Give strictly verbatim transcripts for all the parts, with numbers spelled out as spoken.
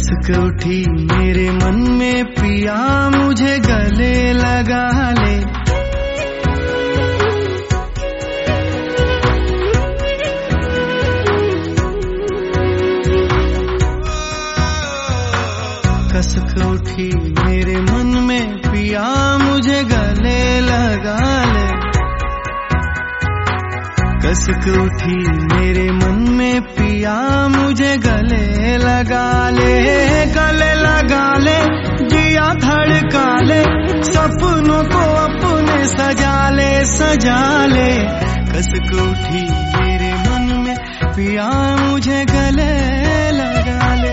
कसक उठी मेरे मन में पिया मुझे गले लगा ले। कसक उठी मेरे मन में पिया मुझे गले लगा ले। कसक उठी मेरे मन में पिया मुझे गले लगा ले। गले लगा ले जिया धड़का ले, सपनों को अपने सजा ले सजा ले। कसक उठी मेरे मन में पिया मुझे गले लगा ले।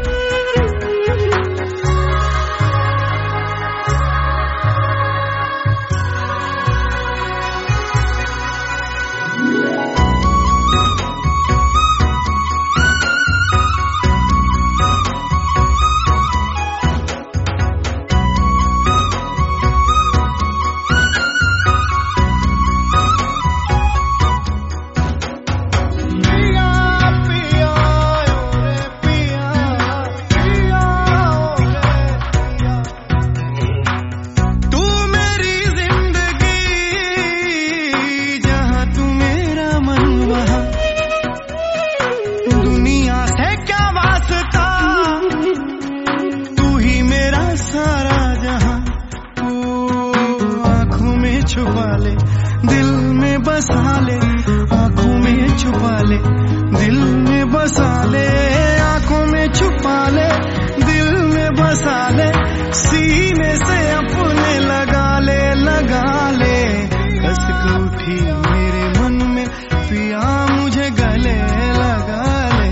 छुपा ले दिल में बसा ले, आँखों में छुपा ले दिल में बसा ले। आँखों में छुपा ले दिल में बसा ले, सीने से अपने लगा ले लगा ले। कसक उठी मेरे मन में पिया मुझे गले लगा ले।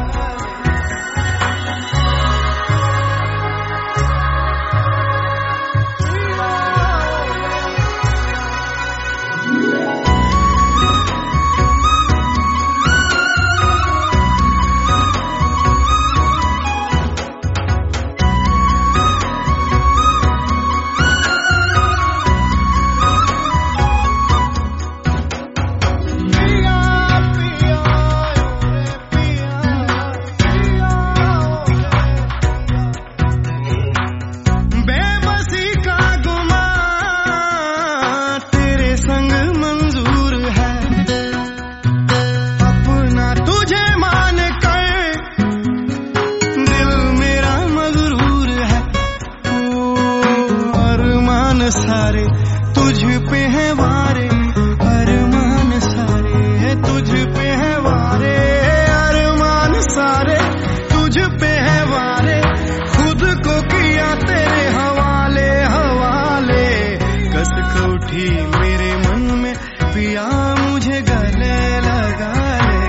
सारे तुझ पे है वारे, अरमान सारे तुझ पे है वारे, अरमान सारे तुझ पे है वारे। खुद को किया तेरे हवाले हवाले। कसक उठी मेरे मन में पिया मुझे गले लगा ले।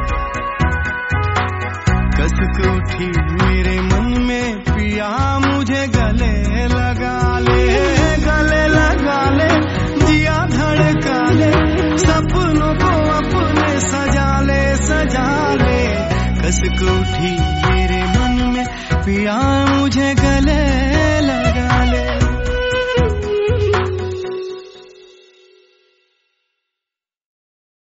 कसक उठी मेरे मन में पिया मुझे गले लगा ले। गले लगा ले जिया धड़का ले, सपनों को अपने सजा ले सजा ले। कसक उठी मेरे मन में पिया मुझे गले लगा ले।